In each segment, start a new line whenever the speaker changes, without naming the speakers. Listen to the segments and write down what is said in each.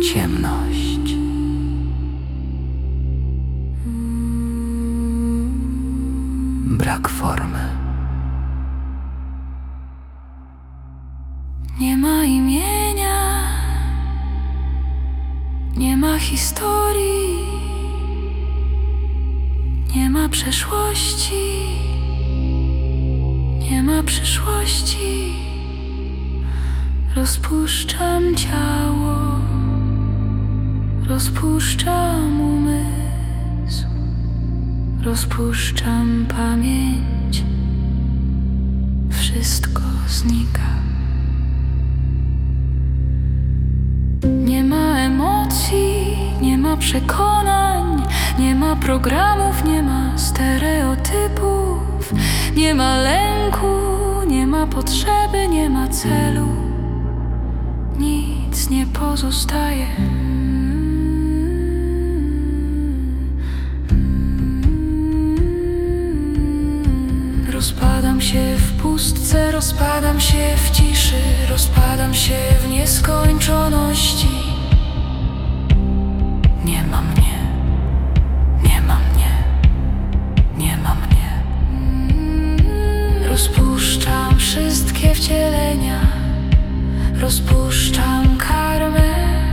ciemność. Brak formy.
Nie ma imienia, nie ma historii, nie ma przeszłości, nie ma przyszłości. Rozpuszczam ciało, rozpuszczam umysł, rozpuszczam pamięć. Wszystko znika. Nie ma emocji, nie ma przekonań, nie ma programów, nie ma stereotypów, nie ma lęku, nie ma potrzeby, nie ma celu. Nic nie pozostaje. Rozpadam się w pustce, rozpadam się w ciszy, rozpadam się w nieskończoności. Nie ma mnie, nie ma mnie, nie ma mnie. Rozpuszczam wszystkie wcielenia, rozpuszczam karmę,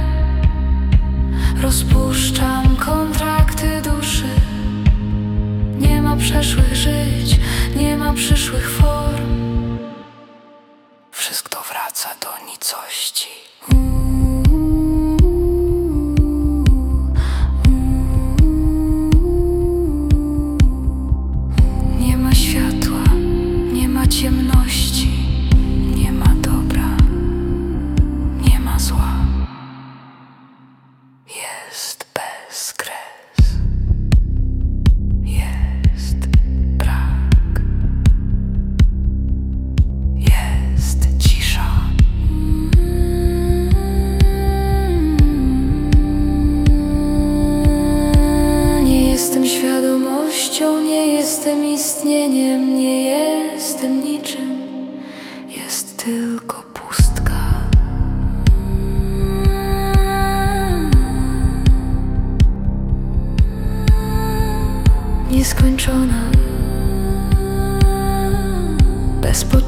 rozpuszczam kontrakty duszy. Nie ma przeszłych żyć, nie ma przyszłych form. Wszystko wraca do nicości. Nie ma światła, nie ma ciemności, nie ma dobra, nie ma zła. Jest bezkres. Jest brak. Jest cisza. Nie jestem świadomością, nie jestem istnieniem, nie jestem niczym. Jest tylko pustka. Nieskończona, bez początku.